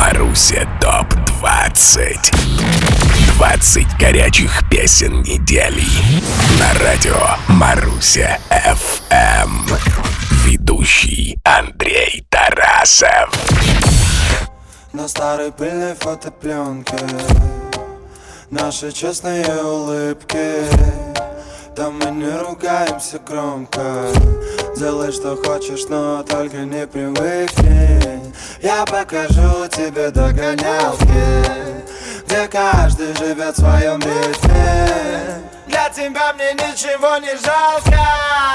Маруся ТОП-20. 20 горячих песен недели на радио Маруся ФМ. Ведущий Андрей Тарасов. На старой пыльной фотопленке наши честные улыбки. Там мы не ругаемся громко. Делай, что хочешь, но только не привыкни. Я покажу тебе догонялки, где каждый живет в своем ритме. Для тебя мне ничего не жалко.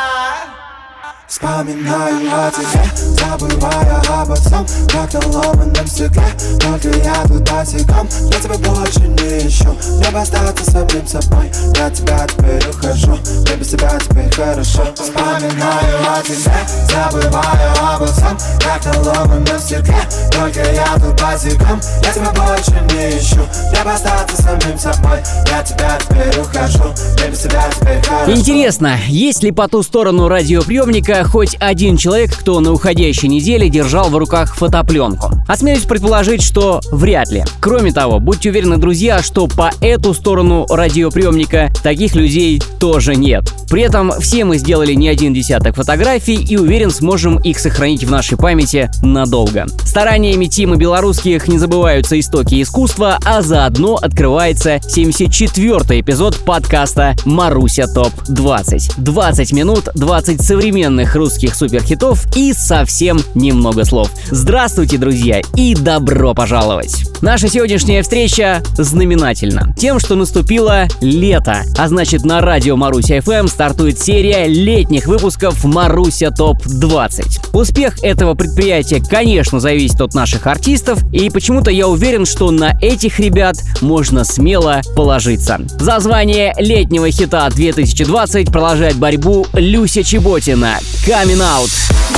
Вспоминаю о тебе, забывая обо всем, как на ломаном стекле. Только я тут босиком, я тебя больше не ищу. Мне бы остаться самим собой, я тебя теперь ухожу. Мне без тебя теперь хорошо. Вспоминаю о тебе, забывая обо всем, как на ломаном стекле. Только я тут босиком, я тебя больше не ищу. Мне бы остаться самим собой, я тебя теперь ухожу. Мне без тебя теперь хорошо. Интересно, есть ли по ту сторону радиоприемника хоть один человек, кто на уходящей неделе держал в руках фотопленку? Осмелюсь предположить, что вряд ли. Кроме того, будьте уверены, друзья, что по эту сторону радиоприемника таких людей тоже нет. При этом все мы сделали не один десяток фотографий и, уверен, сможем их сохранить в нашей памяти надолго. Стараниями Тима Белорусских не забываются истоки искусства, а заодно открывается 74-й эпизод подкаста «Маруся ТОП-20». 20 минут, 20 современных русских суперхитов и совсем немного слов. Здравствуйте, друзья, и добро пожаловать! Наша сегодняшняя встреча знаменательна тем, что наступило лето, а значит, на радио Маруся ФМ стартует серия летних выпусков Маруся ТОП-20. Успех этого предприятия, конечно, зависит от наших артистов, и почему-то я уверен, что на этих ребят можно смело положиться. За звание летнего хита 2020 продолжает борьбу Люся Чеботина. Coming Out.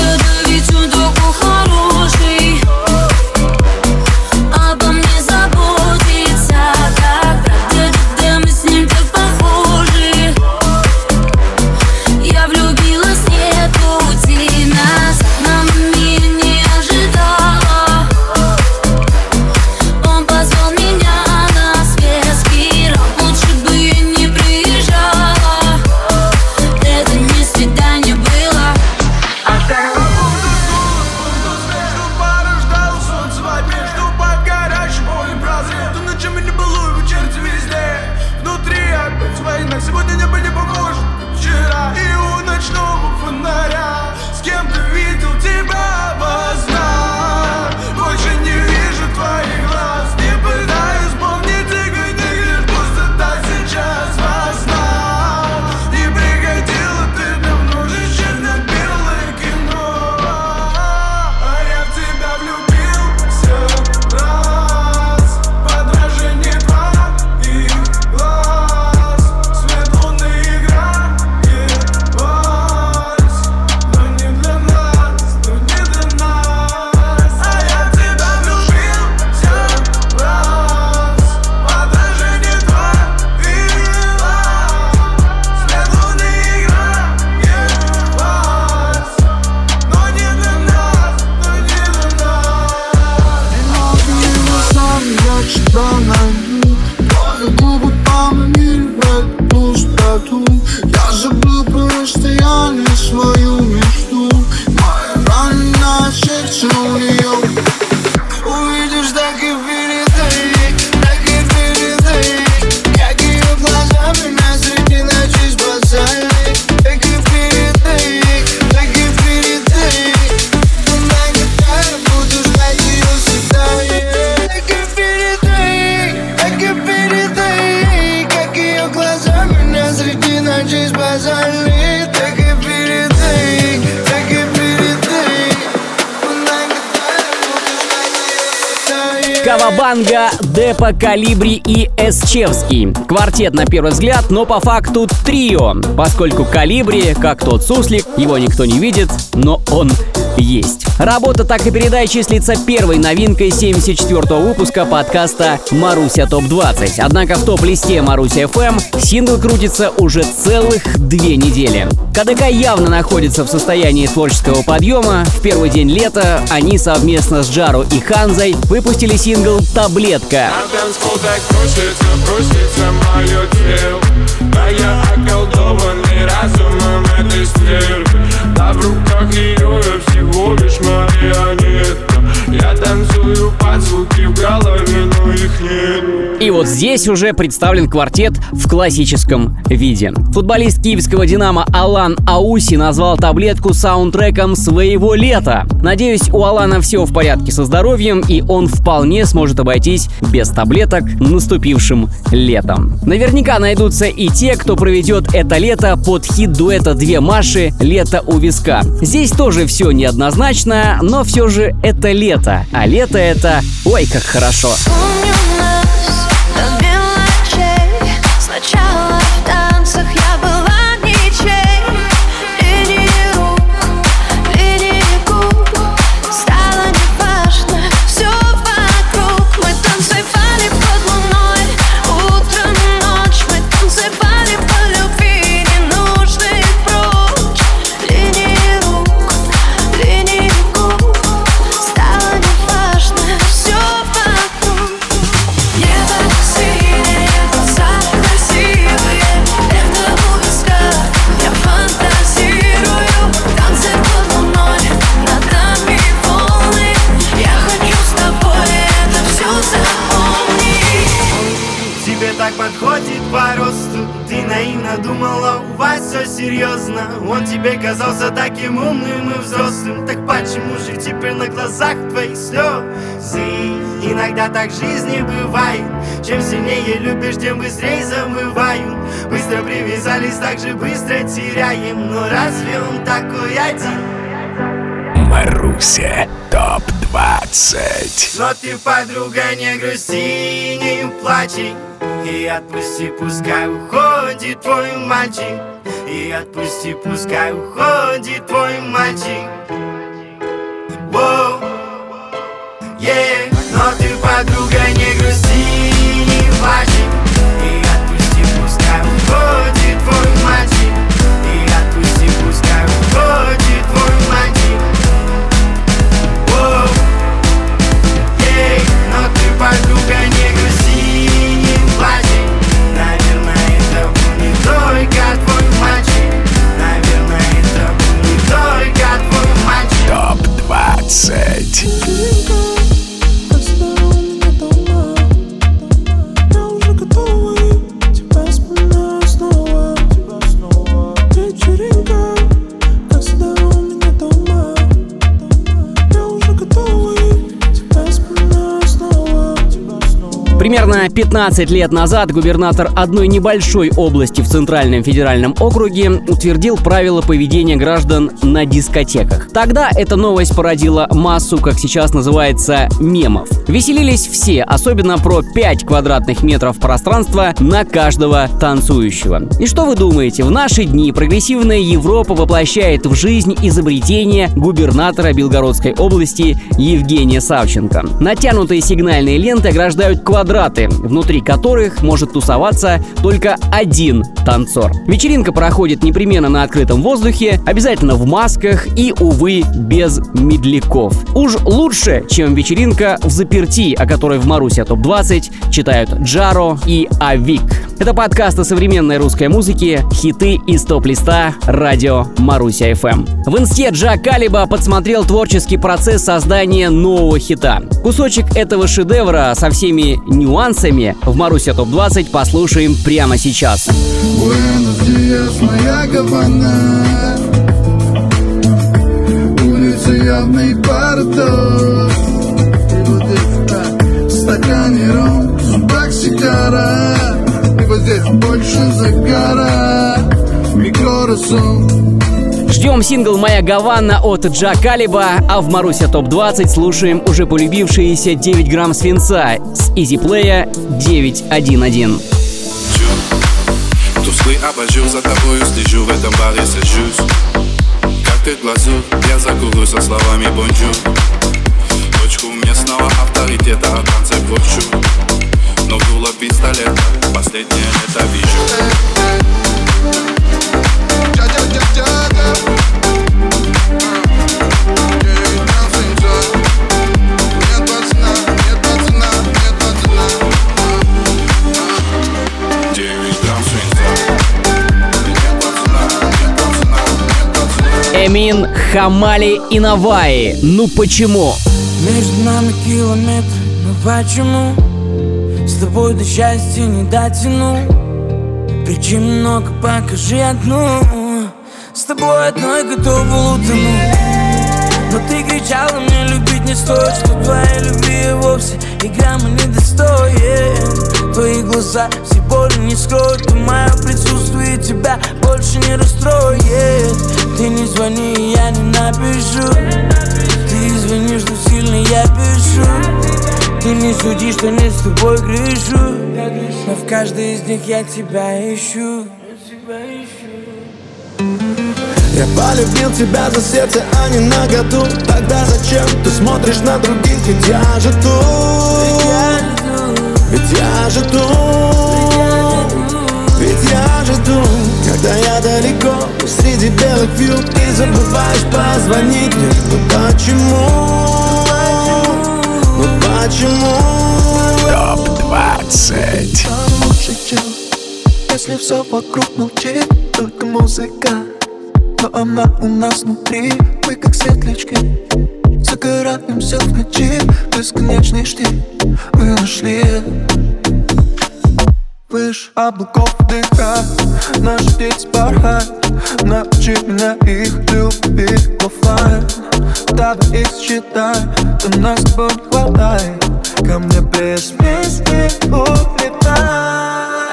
Обо мне заботится, когда мы с ним так похожи. Я влюбилась, нет пути назад, мама меня не ожидала. Он позвал меня на светский раунд, лучше бы я не приезжала. Это не свидание было. Сегодня небо не похоже вчера, и у ночного фонаря с кем-то видел тебя во снах. Больше не вижу твоих глаз, не пытаюсь помнить их, лишь пустота сейчас во снах. Не приходила ты давно, лишь черно-белое кино. А я в тебя влюбился раз, подражение твоих глаз. Я забыл про расстояние, свою мечту. Моя раненое сердце у нее. Увидишь, так и передай, так и передай, как ее глаза меня среди ночи спасали. Так и передай, так и передай, она готова, буду ждать ее всегда. Так и передай, так и передай, как ее глаза меня среди ночи спасали. Так и передай, так и передай, она готова, буду ждать ее всегда. Кавабанга, Депо, Колибри и Эсчевский. Квартет на первый взгляд, но по факту трио, поскольку Колибри, как тот суслик, его никто не видит, но он есть. Работа «Так и передай» числится первой новинкой 74-го выпуска подкаста «Маруся ТОП-20». Однако в топ-листе Маруся FM сингл крутится уже целых 2 недели. КДК явно находится в состоянии творческого подъема. В первый день лета они совместно с Джаро и Ханзой выпустили сингл «Таблетка». А я околдованный разумом этой стрелки. Да в руках ее я всего лишь марионетка. Я танцую под звуки в голове, но их нет. И вот здесь уже представлен квартет в классическом виде. Футболист киевского «Динамо» Алан Ауси назвал «Таблетку» саундтреком своего лета. Надеюсь, у Алана все в порядке со здоровьем, и он вполне сможет обойтись без таблеток наступившим летом. Наверняка найдутся и те, кто проведет это лето под хит дуэта «Две Маши» «Лето у виска». Здесь тоже все неоднозначно, но все же это лето. А лето это... Ой, как хорошо. Помню нас до мелочей. Сначала в танцах я была ничей. Линии рук, линии губ. Стало неважно все вокруг. Мы танцевали под луной, утро, ночь. Мы танцевали по любви, ненужных прочь. Линии рук, линии губ. Стало неважно все вокруг. Небо синее, глаза красивые. Лето у виска, я фантазирую. Танцы под луной, над нами волны. Я хочу с тобой это все запомнить. Тебе так подходит по росту. Ты наивно думала, у вас все серьезно. Он тебе казался таким умным и взрослым. Так почему же теперь на глазах твоих слезы? Иногда так в жизни бывает. Чем сильнее любишь, тем быстрее забывают. Быстро привязались, так же быстро теряем. Но разве он такой один? Маруся ТОП-20. Но ты, подруга, не грусти, не плачь. И отпусти, пускай уходит твой мальчик. И отпусти, пускай уходит твой мальчик. Воу, yeah. Но ты, подруга, не грусти, не плачь. И отпусти, пускай уходит твой мальчик. И отпусти, пускай уходит твой мальчик. Воу, yeah. Но ты, подруга, не грусти, не плачь. Наверное, это был не только твой мальчик. Наверное, это был не только твой мальчик. ТОП-20. Примерно 15 лет назад губернатор одной небольшой области в Центральном федеральном округе утвердил правила поведения граждан на дискотеках. Тогда эта новость породила массу, как сейчас называется, мемов. Веселились все, особенно про 5 квадратных метров пространства на каждого танцующего. И что вы думаете, в наши дни прогрессивная Европа воплощает в жизнь изобретение губернатора Белгородской области Евгения Савченко. Натянутые сигнальные ленты ограждают квадраты, внутри которых может тусоваться только один танцор. Вечеринка проходит непременно на открытом воздухе, обязательно в масках и, увы, без медляков. Уж лучше, чем вечеринка в заперти, о которой в Маруся ТОП-20 читают Джаро и Авик. Это подкаст о современной русской музыке, хиты из топ-листа радио Маруся FM. В инсте Джа Калиба подсмотрел творческий процесс создания нового хита. Кусочек этого шедевра со всеми нюансами в Маруся ТОП-20 послушаем прямо сейчас. Буэнос Диас, моя Гавана. Улица явный парадокс. И вот здесь в стакане ром, в зубах сигара. И вот здесь больше загара. Микрорасон. Ждем сингл «Моя Гавана» от Джа Калиба, а в Маруся ТОП-20 слушаем уже полюбившиеся 9 грамм свинца с EasyPlay 911. Тусклый абажур, за тобою слежу, в этом баре сажусь. Как закрытых глазу я закурю со словами бонжур. Точку местного авторитета от танца кручу, но дуло пистолета последнее лето вижу. Эмин, Хамали и Наваи. Ну почему? Между нами километр, но почему? С тобой до счастья не дотяну. Причин много, покажи одну. С тобой одной готова утонуть. Но ты кричала, мне любить не стоит, что твоей любви вовсе и грамма не достоин. Твои глаза все боли не скроют, и мое присутствие тебя больше не расстроит. Ты не звони, я не напишу. Ты извини, что сильно я пишу. Ты не суди, что не с тобой грешу, но в каждой из них я тебя ищу. Я полюбил тебя за сердце, а не наготу. Тогда зачем ты смотришь на других? Ведь я же тут. Ведь я же тут. Ведь я же тут. Когда я далеко, среди белых вьюг, ты забываешь позвонить мне. Ну почему? Ну почему? ТОП-20. Лучше, чем если все вокруг молчит, только музыка. Но она у нас внутри, мы как светлячки. Загораемся в ночи, бесконечный штиль мы нашли. Выше облаков дыха, наши птицы порхают. Научи меня их любить в оффлайн. Давай их считай, до нас с тобой не хватает. Ко мне без песни улетай.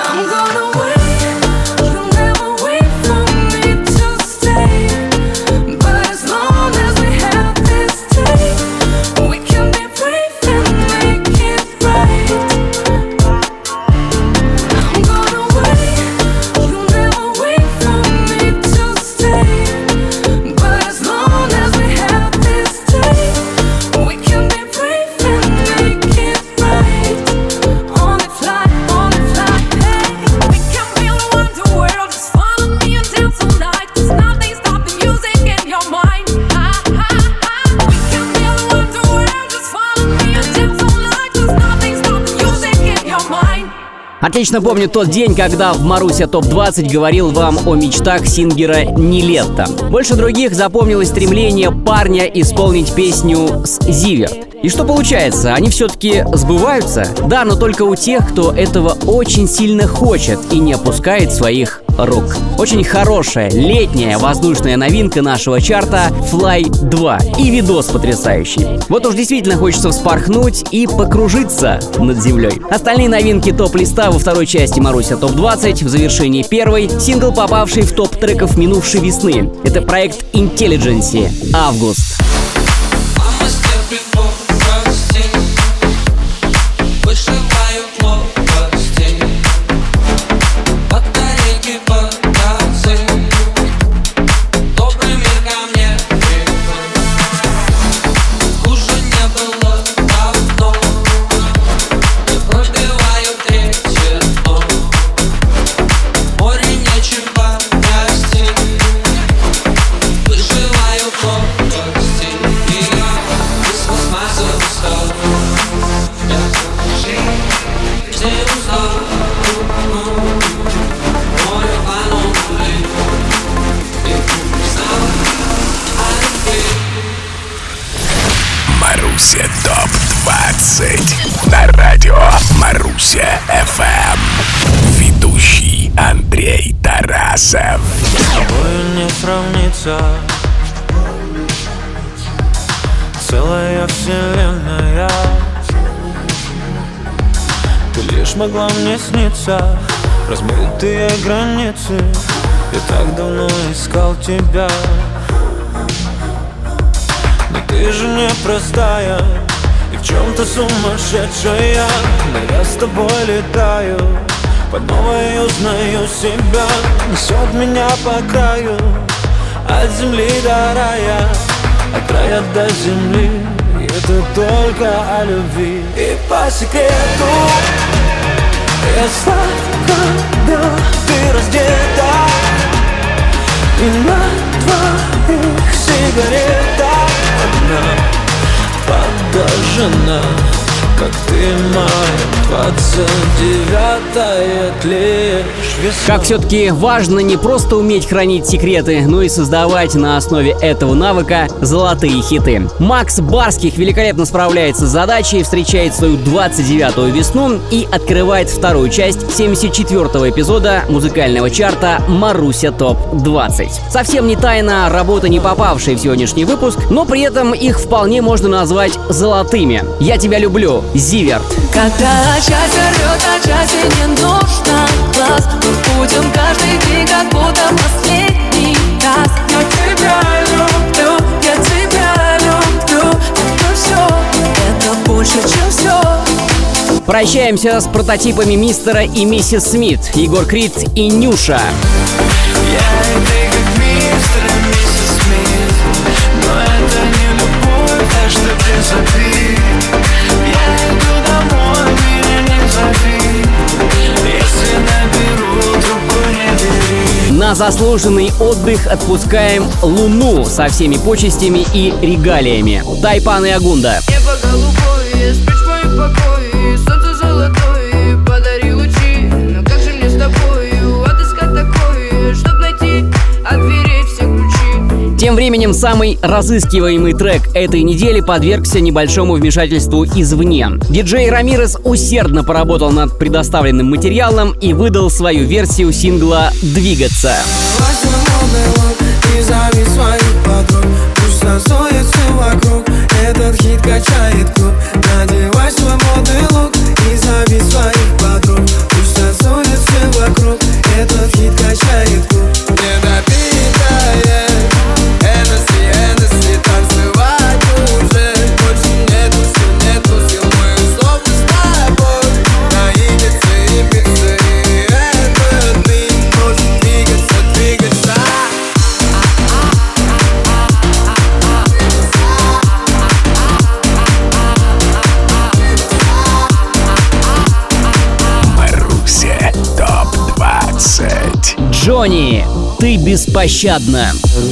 Отлично помню тот день, когда в Маруся ТОП-20 говорил вам о мечтах сингера Нилетто. Больше других запомнилось стремление парня исполнить песню с Зиверт. И что получается, они все-таки сбываются? Да, но только у тех, кто этого очень сильно хочет и не опускает своих рук. Очень хорошая летняя воздушная новинка нашего чарта Fly 2. И видос потрясающий. Вот уж действительно хочется вспорхнуть и покружиться над землей. Остальные новинки топ-листа во второй части Маруся ТОП-20, в завершении первой сингл, попавший в топ треков минувшей весны. Это проект Intelligence «Август». Маруся ТОП-20 на радио Маруся ФМ. Ведущий Андрей Тарасов. С тобой не сравнится целая вселенная. Ты лишь могла мне сниться, размытые границы. Я так давно искал тебя. Но ты же непростая и в чем-то сумасшедшая. Но я с тобой летаю, по новой узнаю себя. Несет меня по краю, от земли до рая, от рая до земли. Это только о любви. И по секрету я сладко, ты раздета, и на твоих сигаретах одна подожжена, как ты моя 29-я тлеешь весна. Как все-таки важно не просто уметь хранить секреты, но и создавать на основе этого навыка золотые хиты. Макс Барских великолепно справляется с задачей, встречает свою 29-ю весну и открывает вторую часть 74-го эпизода музыкального чарта «Маруся ТОП-20». Совсем не тайна, работа, не попавшая в сегодняшний выпуск, но при этом их вполне можно назвать золотыми. «Я тебя люблю», Зиверт. Когда часть рвет, а части не нужно глаз, мы будем каждый день, как будто последний раз. Я тебя люблю, это все, это больше, чем все. Прощаемся с прототипами мистера и миссис Смит, Егор Крид и Нюша. Я и ты как мистер и миссис Смит, но это не любовь, так что ты забей. Я иду домой, меня не зови, если наберу, трубку не бери. На заслуженный отдых отпускаем Луну со всеми почестями и регалиями. Тайпан и Агунда. Небо голубое, спишь в моем покое, солнце золотое, подари лучи. Но как же мне с тобою отыскать такое, чтоб найти от дверей все ключи? Тем временем самый разыскиваемый трек этой недели подвергся небольшому вмешательству извне. Диджей Рамирес усердно поработал над предоставленным материалом и выдал свою версию сингла «Двигаться». И зови своих подруг, пусть танцует все вокруг. Этот хит качает клуб. Надевай свой модный лук и зови своих подруг, пусть танцует все вокруг. Этот хит качает клуб. Недопитая Энесси, танцевать уже больше нету сил, мы словно с тобой на Ибице, и этот дым может двигаться. Маруся ТОП-20. Джонни, ты беспощадна.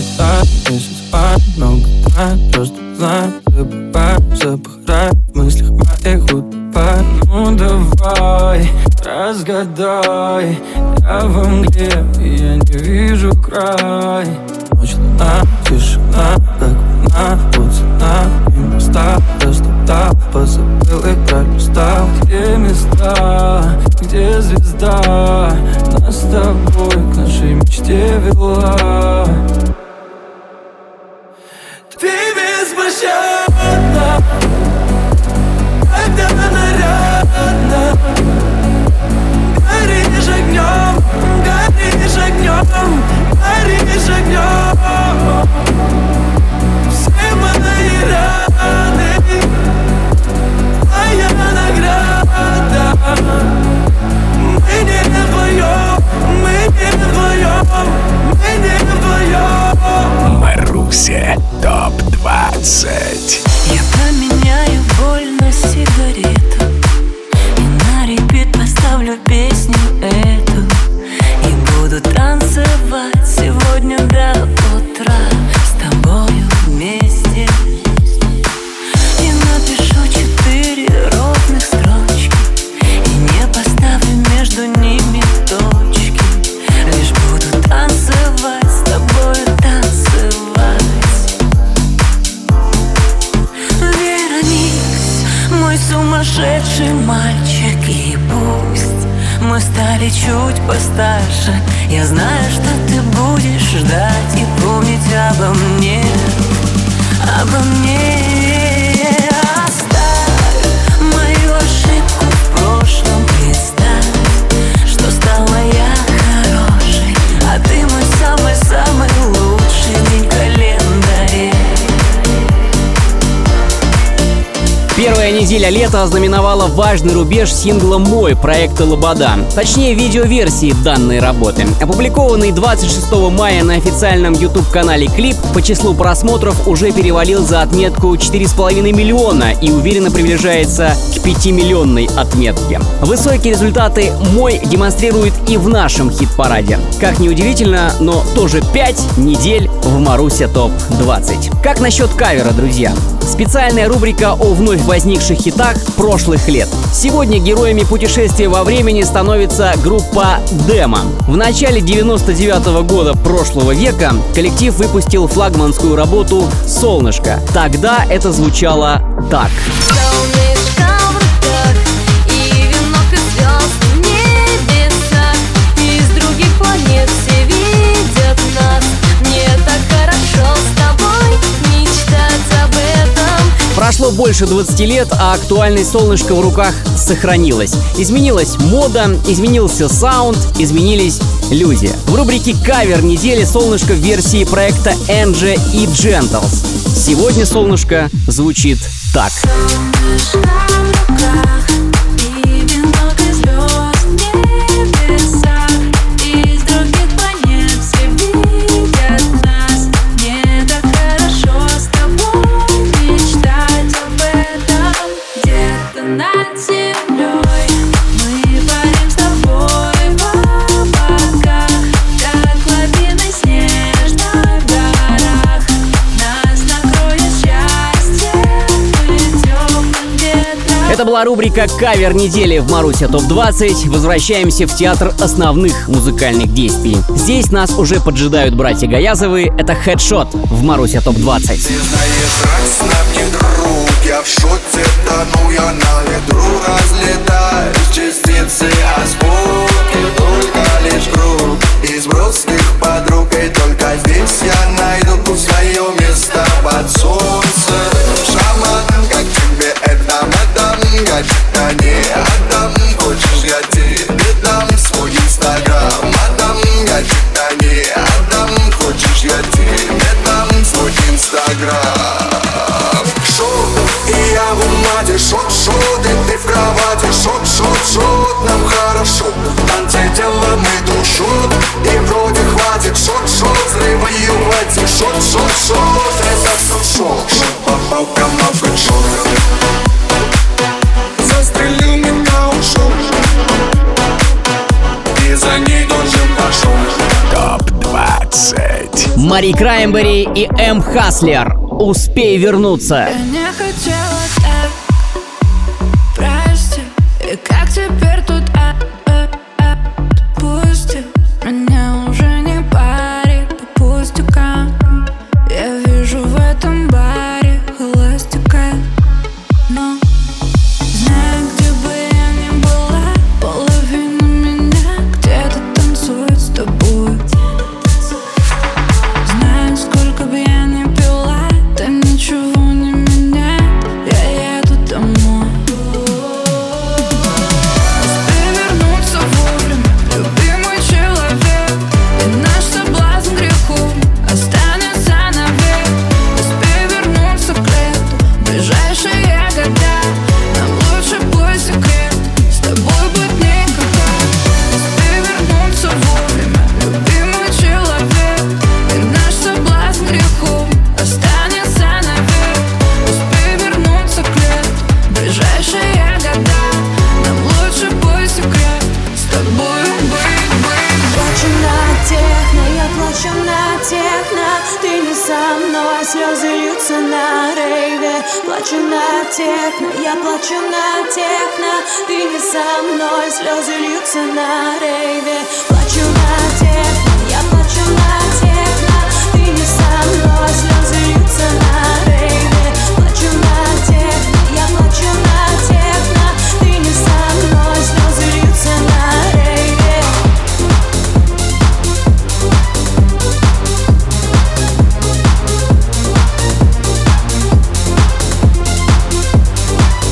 Много просто знаю, забывай в мыслях моих утопай. Ну давай, разгадай, я во мгле, и я не вижу край. Ночь, луна, тишина, как вина, вот цена, и моста, растоптал, позабыл и пролистал. Где места, где звезда нас с тобой к нашей мечте вела? Ты беспощадна, когда нарядна, горишь огнем, горишь огнем, горишь огнем. Все мои раны, твоя награда. Мы не вдвоем, мы не вдвоем, мы не вдвоем. Маруся ТОП-20. Я поменяю боль на сигарету и на репит поставлю песню эту. И буду танцевать сегодня до утра с тобою вместе. И напишу 4 ровных строчки и не поставлю между ними точки. Лишь буду танцевать с тобою, танцевать. Вернись, мой сумасшедший мальчик, и пусть мы стали чуть постарше, я знаю, что ты будешь ждать и помнить обо мне, обо мне. Оставь мою ошибку в прошлом, представь, что стала я хорошей, а ты мой самый-самый лучший день в календаре. Первая неделя лета ознаменовала важный рубеж сингла «Мой» проекта «Лобода». Точнее, видеоверсии данной работы. Опубликованный 26 мая на официальном YouTube-канале клип по числу просмотров уже перевалил за отметку 4,5 миллиона и уверенно приближается к 5-миллионной отметке. Высокие результаты «Мой» демонстрирует и в нашем хит-параде. Как ни удивительно, но тоже 5 недель в Маруся ТОП-20. Как насчет кавера, друзья? Специальная рубрика о вновь возникших хитах прошлых лет. Сегодня героями путешествия во времени становится группа Демо. В начале 99-го года прошлого века коллектив выпустил флагманскую работу «Солнышко». Тогда это звучало так. Прошло больше 20 лет, а актуальность «Солнышко» в руках сохранилась. Изменилась мода, изменился саунд, изменились люди. В рубрике «Кавер недели» «Солнышко» в версии проекта Энджи и Джентлс. Сегодня «Солнышко» звучит так. Это была рубрика «Кавер недели» в Маруся ТОП-20. Возвращаемся в театр основных музыкальных действий. Здесь нас уже поджидают братья Гаязовы. Это «Хедшот» в Маруся ТОП-20. Ты знаешь, раз на мне друг, я в шоте тону, я на ветру разлетаюсь. Частицы осколки, только лишь круг из броских подруг. И только здесь я найду свое место под солнцем. Шаман, как тебе это, мадам? Я не отдам, хочешь, я тебе дам свой инстаграм. Мадам, я тебя не отдам, хочешь, я тебе дам свой инстаграм. Шот, и я в умаде, шот, и ты в кровати, шот, нам хорошо. Танцы делаем мы душот, и вроде хватит, шот, взрываю в эти шот, это все шот, попал ко много шот. Застрелил меня, ушел, и за ней тоже пошел. ТОП-20. Мари Краймбери и М. Хаслер. «Успей вернуться». Я не хотела так, прости. И как теперь тут отпусти? Меня уже не парит по пустякам. Я вижу в этом баре холостяка. Но знаю, где бы я ни была, половина меня где-то танцует с тобой. Знаю, сколько бы я ни пила, да ничего не меняет, я еду домой. Успей вернуться вовремя, любимый человек, и наш соблазн к греху останется навек. Успей вернуться к лету, ближайшие года, нам лучше бой секрет, с тобой быть никогда. Успей вернуться вовремя, любимый человек, и наш соблазн к греху останется навек. Успей вернуться к лету, ближайшие года, нам лучше бой секрет, с тобой быть. Плачу на техно, я плачу на техно. Ты не со мной, слезы льются на рейве. Плачу на техно, я плачу на техно. Ты не со мной, слезы льются на рейве. Плачу на техно, я плачу на техно. Ты не со мной, слезы льются на рейве. Плачу на техно, я плачу на техно. Ты не со мной, слезы льются на рейве.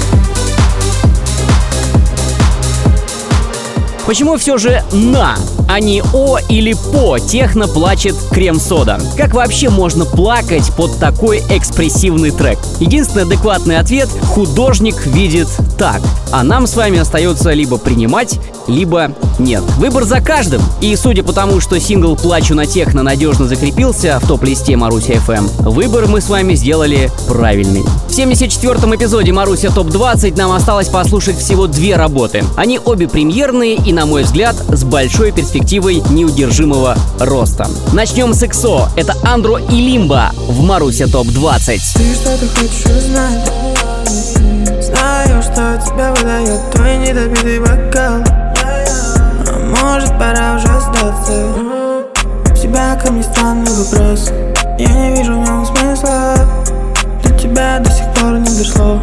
Почему все же «на», а не о или по техно плачет крем-сода. Как вообще можно плакать под такой экспрессивный трек? Единственный адекватный ответ — художник видит так. А нам с вами остается либо принимать, либо нет. Выбор за каждым. И судя по тому, что сингл «Плачу на техно» надежно закрепился в топ-листе Маруся FM, выбор мы с вами сделали правильный. В 74-м эпизоде Маруся ТОП-20 нам осталось послушать всего 2 работы. Они обе премьерные и, на мой взгляд, с большой перспективой неудержимого роста. Начнем с EXO. Это Андро и Лимба в Маруся ТОП-20. Ты что-то хочешь узнать? Знаю, что тебя выдает твой недопитый бокал. А может, пора уже сдаться? У тебя ко мне странный вопрос. Я не вижу в нем смысла. До тебя до сих пор не дошло.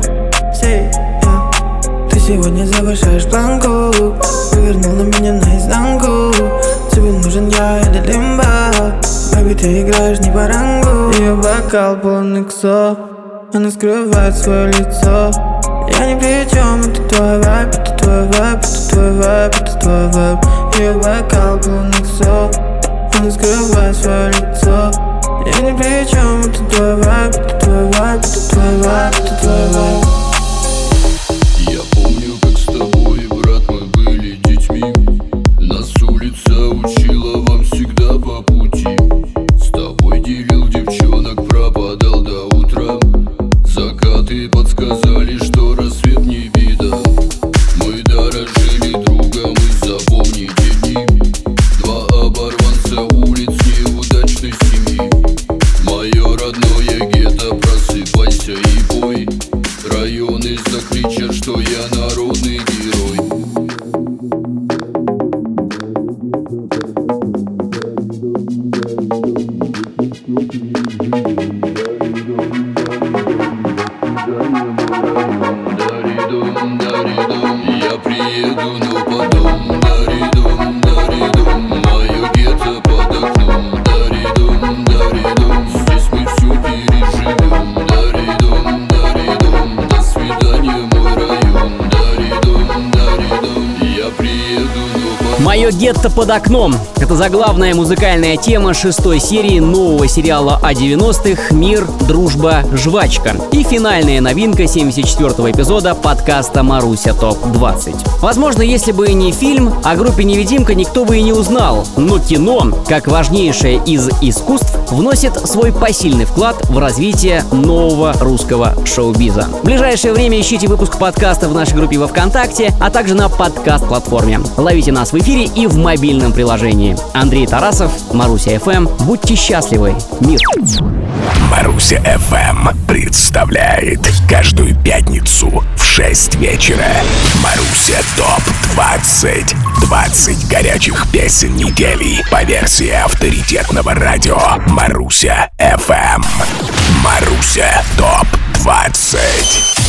Ты сегодня завышаешь планку, вывернул на меня наизнанку. Тебе нужен я или Лимба? Бэби, ты играешь не по рангу. Ее бокал полон EXO, она скрывает свое лицо. Я ни при чем, это твой вайб, это твой вайб, это твой вайб, это твой вайб. Ее бокал полон EXO, она скрывает свое лицо. Я ни при чем, это твой вайб, это твой вайб, это твой вайб, это твой вайб. Я помню, как с тобой, брат, мы были детьми. Нас улица учила вам всегда по пути. С тобой делил девчонок, пропадал до утра. Закаты подсказали, что рассвет не беда. Мы дорожили другом и запомните дни. 2 оборванца улиц неудачной семьи. Мое родное гетто, просыпайся и пой. Районы закричат, что я народный герой. Я приеду, но потом даридом, даридом. Мое гетто под окном, даридом, даридом. Здесь мы все переживем, даридом, даридом. До свидания, мой район, даридом, даридом. Я приеду, но потом. «Мое гетто под окном» — это заглавная музыкальная тема 6-й серии нового сериала о 90-х «Мир, дружба, жвачка» и финальная новинка 74-го эпизода подкаста «Маруся ТОП-20». Возможно, если бы не фильм, о группе «Невидимка» никто бы и не узнал, но кино, как важнейшее из искусств, вносит свой посильный вклад в развитие нового русского шоу-биза. В ближайшее время ищите выпуск подкаста в нашей группе во ВКонтакте, а также на подкаст-платформе. Ловите нас в эфире и в мобильном приложении. Андрей Тарасов, Маруся FM. Будьте счастливы. Мир. Маруся FM представляет каждую пятницу в 6 вечера Маруся ТОП-20. 20 горячих песен недели по версии авторитетного радио Маруся FM. Маруся ТОП-20.